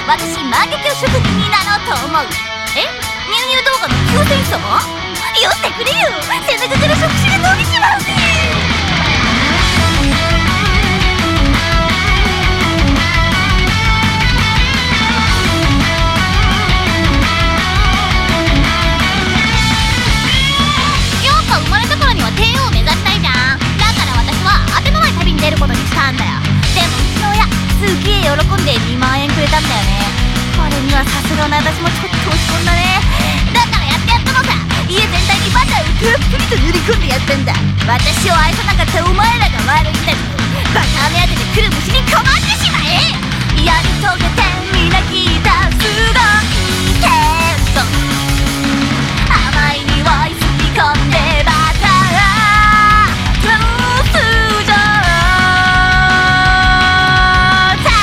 私万華鏡職人になろうと思う。え、ニューニュー動画の救世主様？よってくれよ、背中から触手が伸びちまうぜ。やっぱ生まれたからには帝王を目指したいじゃん。だから私は当てのない旅に出ることにしたんだよ。でもうちの親すげえ喜んで2万円くれたんだよね。これにはさすがの私もちょっと落ち込んだね。だからやってやったのさ。家全体にバターをたっぷりと塗り込んでやったんだ。私を愛さなかったお前らが悪いんだぞ。バター目当てで来る虫にかまってしまえ。やり遂げてみな聞いたすごいテンション、甘い匂い吸い込んでバタートゥースジョータ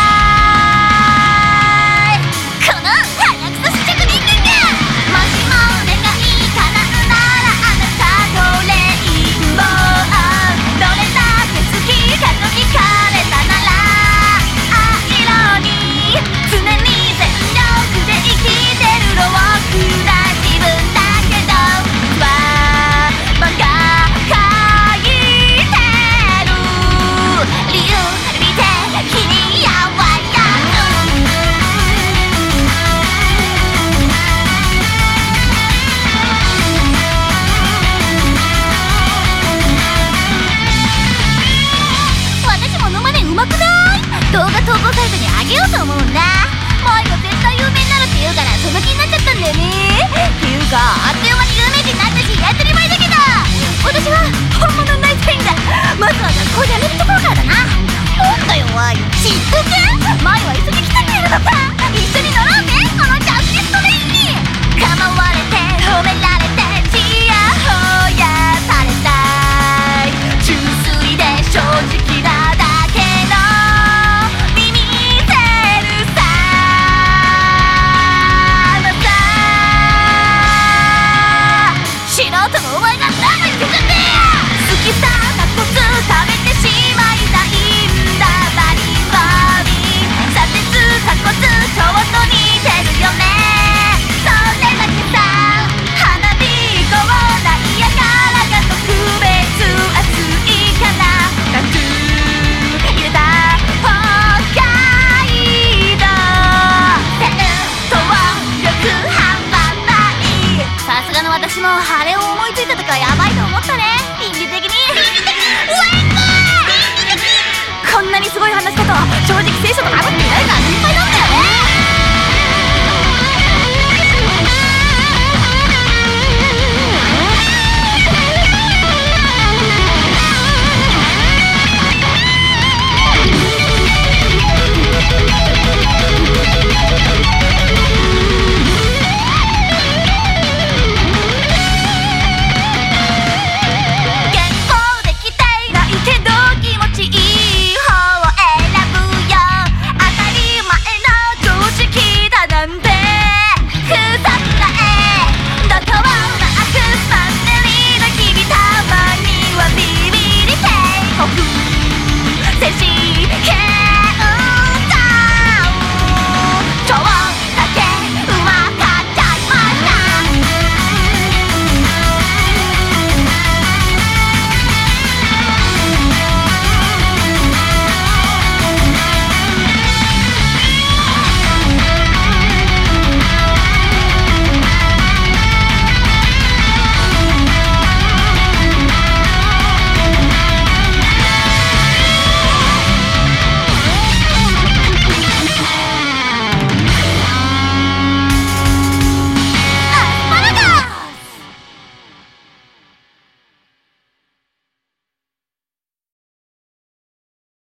イム。この鼻くそ試着人間がもしも願い叶うならあなたとレインボー、どれだけ好きかと聞かれたならアイロニー、常に全力で生きてるロックな自分だけどバカ書いてる理由見て君やわや私ものまねうまくない？動画投稿サイトにあげようと思うんだ。萌が絶対有名になるって言うからその気になっちゃったんだよね。っていうかあっという間に有名人になったし当たり前だけど、私は本物になりたいんだ。まずは学校辞めるところからだな。なんだよおい、